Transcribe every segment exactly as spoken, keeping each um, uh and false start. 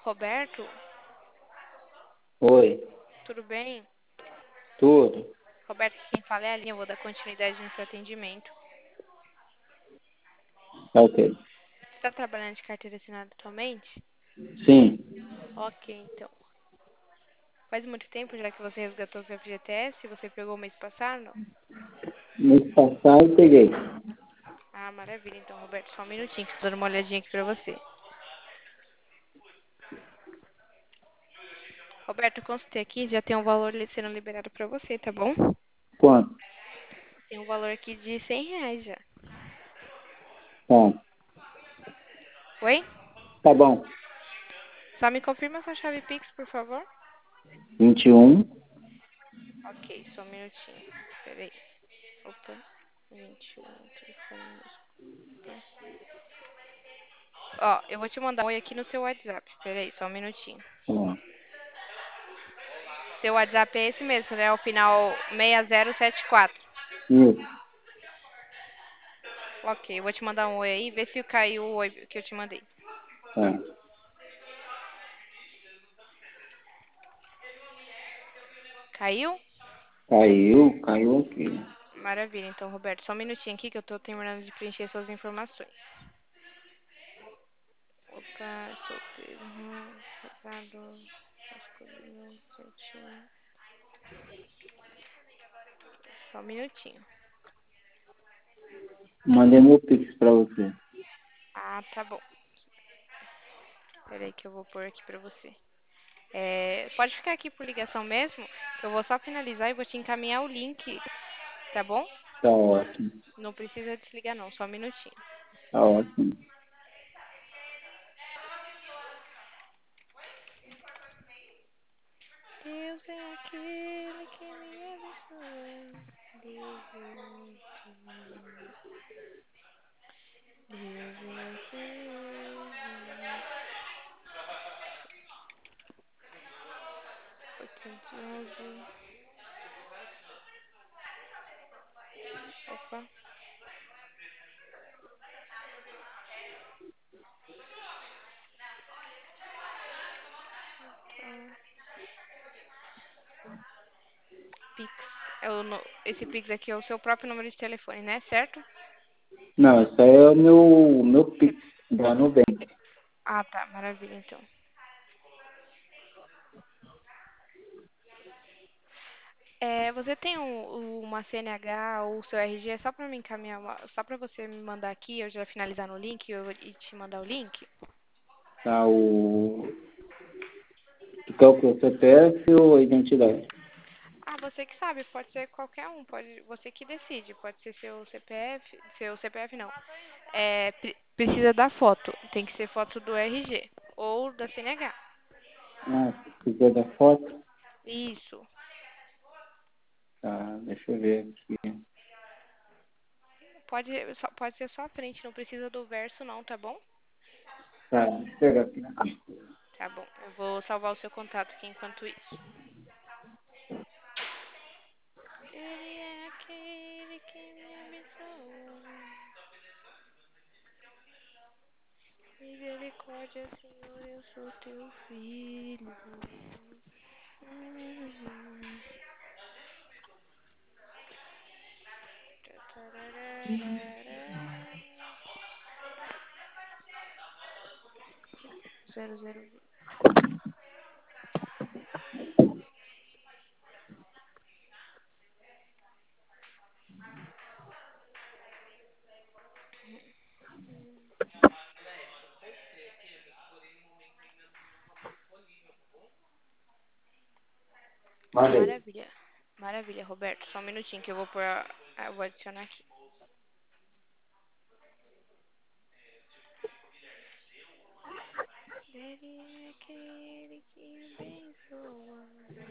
Roberto, Oi, tudo bem? tudo? Roberto, quem fala é a Aline, eu vou dar continuidade no seu atendimento. Tá ok. Você está trabalhando de carteira assinada atualmente? Sim, Ok, então. Faz muito tempo já que você resgatou seu F G T S? Você pegou o mês passado? mês passado peguei. Ah, maravilha. Então, Roberto, só um minutinho que eu tô dando uma olhadinha aqui pra você. Roberto, eu consultei aqui, já tem um valor li- sendo liberado pra você, tá bom? Quanto? Tem um valor aqui de cem reais já. Tá, Oi? tá bom. Só me confirma sua chave Pix, por favor. vinte e um, Ok, só um minutinho. Peraí. Opa. vinte e um, telefone. Ó, eu vou te mandar um oi aqui no seu WhatsApp. Peraí, só um minutinho. ó, Seu WhatsApp é esse mesmo, né? O final seis zero sete quatro. isso, Ok, eu vou te mandar um oi aí, vê se caiu o oi que eu te mandei. tá. Caiu? Caiu, caiu aqui. Maravilha, então, Roberto, só um minutinho aqui que eu tô terminando de preencher suas informações. Opa, solteiro, hum, casado, masculino, certinho. Só um minutinho. Mandei meu Pix pra você. Ah, tá bom. Peraí que eu vou pôr aqui pra você. É, pode ficar aqui por ligação mesmo, que eu vou só finalizar e vou te encaminhar o link, tá bom? Tá ótimo, Não precisa desligar não, só um minutinho. tá ótimo. Deus é aquele que me abençoa. Deus é aquele. Deus é aquele. oitocentos e onze. Opa. Tá. Pix. É o no- Esse Pix aqui é o seu próprio número de telefone, né? Certo? Não, isso aí é o meu, o meu Você- Pix da Nubank. Ah, tá. Maravilha, então. É, você tem um- uma C N H ou o seu R G só pra me encaminhar, uma- só pra você me mandar aqui, eu já finalizar no link eu, e te mandar o link? Tá o... Tu quer o quê? C P F ou a identidade? Ah, você que sabe, pode ser qualquer um, pode, você que decide, pode ser seu C P F, seu C P F não. É, pre- precisa da foto, tem que ser foto do R G ou da C N H. Ah, precisa da foto? Isso. Tá, deixa eu ver aqui. Pode, só- pode ser só a frente, não precisa do verso não, tá bom? Tá, deixa eu pegar aqui. Tá bom, eu vou salvar o seu contato aqui enquanto isso. Ele é aquele que me abençoa. Misericórdia, Senhor, eu sou teu filho. Hum. Zero, zero. Mandei. Maravilha. Maravilha, Roberto. Só um minutinho que eu vou pôr. a- Eu vou adicionar aqui. Ele é aquele que abençoa.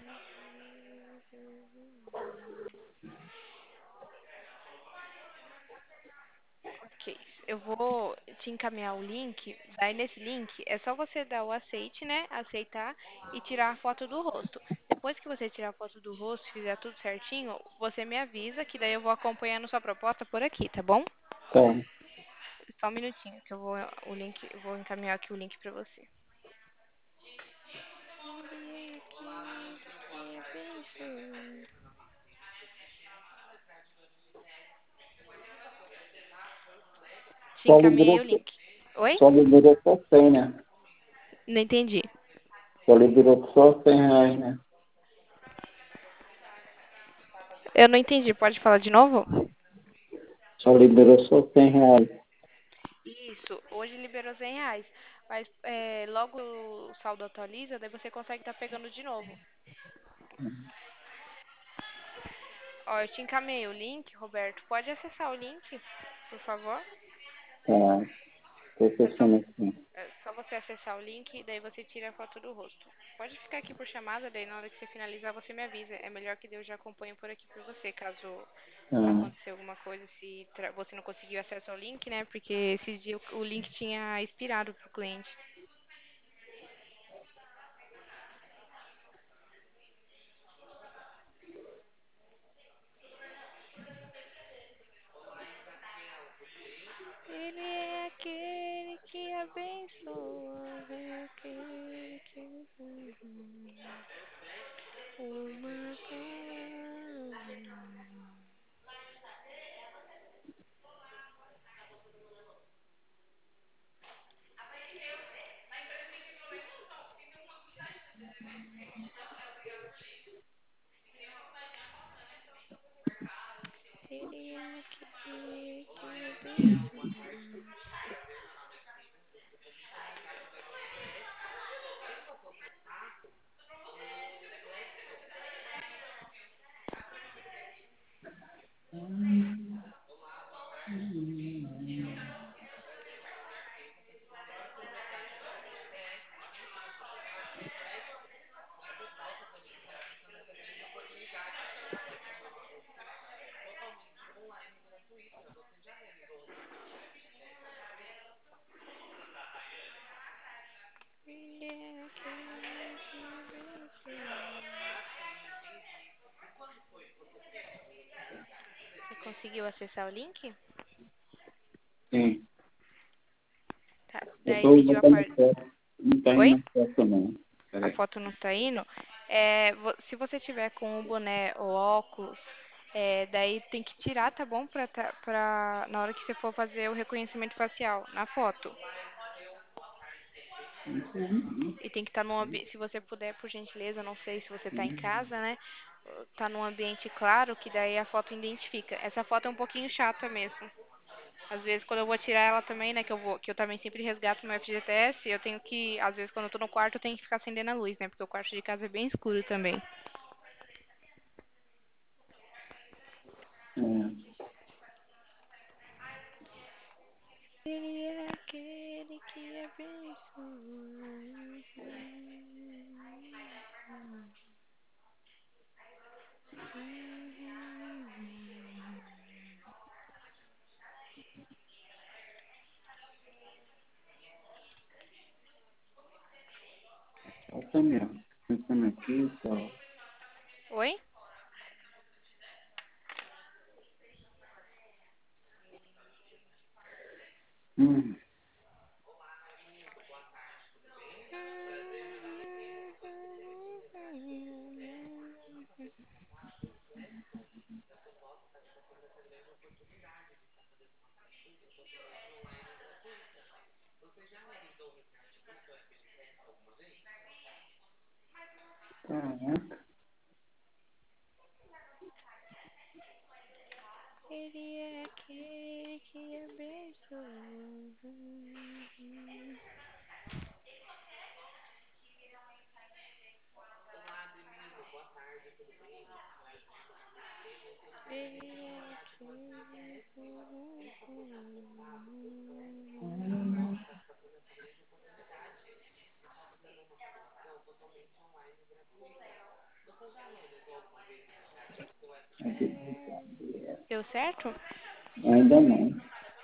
Ok, eu vou te encaminhar o link. Daí nesse link é só você dar o aceite, né? Aceitar e tirar a foto do rosto. Depois que você tirar a foto do rosto, fizer tudo certinho, você me avisa que daí eu vou acompanhando sua proposta por aqui, tá bom? Tá, Só um minutinho que eu vou o link, eu vou encaminhar aqui o link pra você. te Só encaminhei liberou, o link. Oi? só liberou só cem, né? Não entendi. Só liberou só cem reais, né? Eu não entendi. Pode falar de novo? Só liberou só cem reais. Isso. Hoje liberou cem reais. Mas é, logo o saldo atualiza, daí você consegue estar pegando de novo. Ó, eu te encaminhei o link, Roberto. Pode acessar o link, por favor? Tá, tô É só, fechando aqui. é só você acessar o link e daí você tira a foto do rosto. Pode ficar aqui por chamada, daí na hora que você finalizar você me avisa. É melhor que eu já acompanhe por aqui por você, caso Tá. acontecer alguma coisa, se tra- você não conseguiu acesso ao link, né? Porque esses dias o o link tinha expirado pro cliente. Ele é aquele que abençoa, é aquele que uma Ele é aquele que abençoa. Ele é aquele que abençoa. Você conseguiu acessar o link? Sim. Tá. Eu Daí tô pediu a botando parte. foto. Não tá indo Oi? na foto, não. A Peraí. foto não tá indo? É, vo- se você tiver com um boné ou óculos, é, daí tem que tirar, tá bom? Pra, tá- pra, na hora que você for fazer o reconhecimento facial na foto. E tem que estar num ambiente, se você puder, por gentileza, não sei se você tá em casa, né? Tá num ambiente claro, que daí a foto identifica. Essa foto é um pouquinho chata mesmo. Às vezes quando eu vou tirar ela também, né, que eu vou, que eu também sempre resgato no F G T S, eu tenho que, às vezes quando eu tô no quarto, eu tenho que ficar acendendo a luz, né? Porque o quarto de casa é bem escuro também. É. Ele é aquele que abençoa. Essa mesmo. Pensando aqui, só. Oi? Hum. Caraca. Ele é aquele que abençoa. Ele é aquele que Deu certo? Ainda não.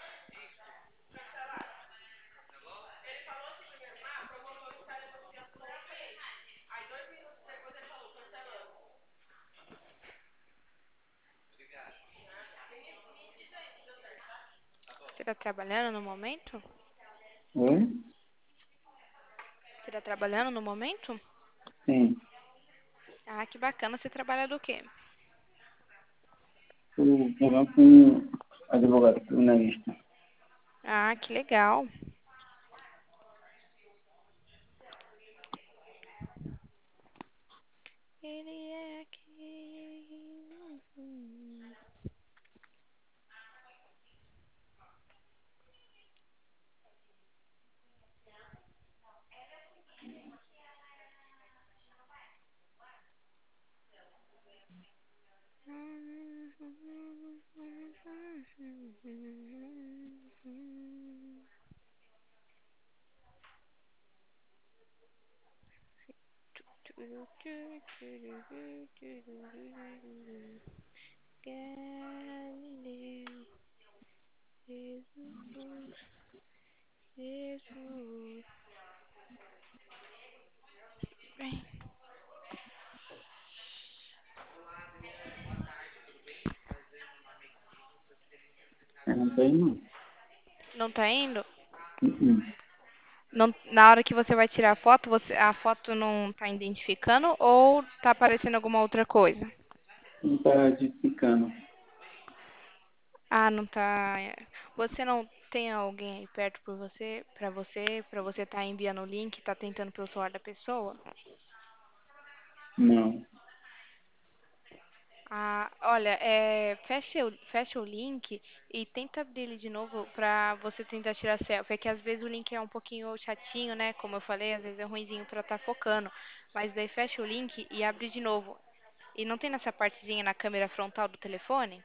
Você tá trabalhando no momento? Oi? Você tá trabalhando no momento? Sim. Ah, que bacana. Você trabalha do quê? Tô falando com advogado criminalista. Ah, que legal. Ele é aqui. Galileu, Jesus, Jesus. Bem, Eu não tenho, não. não tá indo? Uh-uh. Não, na hora que você vai tirar a foto, você, a foto não tá identificando ou tá aparecendo alguma outra coisa? Não tá edificando. Ah, não tá. é. Você não tem alguém aí perto por você, pra você, pra você tá enviando o link, tá tentando pelo celular da pessoa? Não. Ah, olha, é, fecha, o, fecha o link e tenta abrir ele de novo pra você tentar tirar selfie. É que às vezes o link é um pouquinho chatinho, né? Como eu falei, às vezes é ruinzinho pra tá focando. Mas daí fecha o link e abre de novo. E não tem nessa partezinha na câmera frontal do telefone?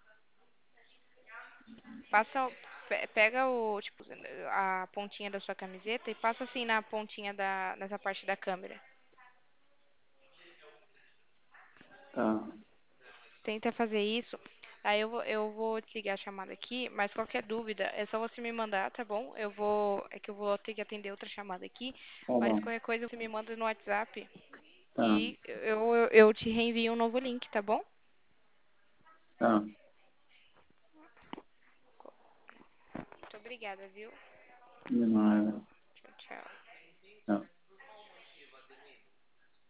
Passa, o- pe- pega o, tipo, a pontinha da sua camiseta e passa assim na pontinha da, nessa parte da câmera. Tá. Tenta fazer isso. Aí eu vou, eu vou desligar a chamada aqui, mas qualquer dúvida é só você me mandar, tá bom? Eu vou, é que eu vou ter que atender outra chamada aqui, Tá mas bom. qualquer coisa você me manda no WhatsApp Tá. e eu, eu, eu te reenvio um novo link, tá bom? Tá. Muito obrigada, viu? De nada. Tchau, tchau.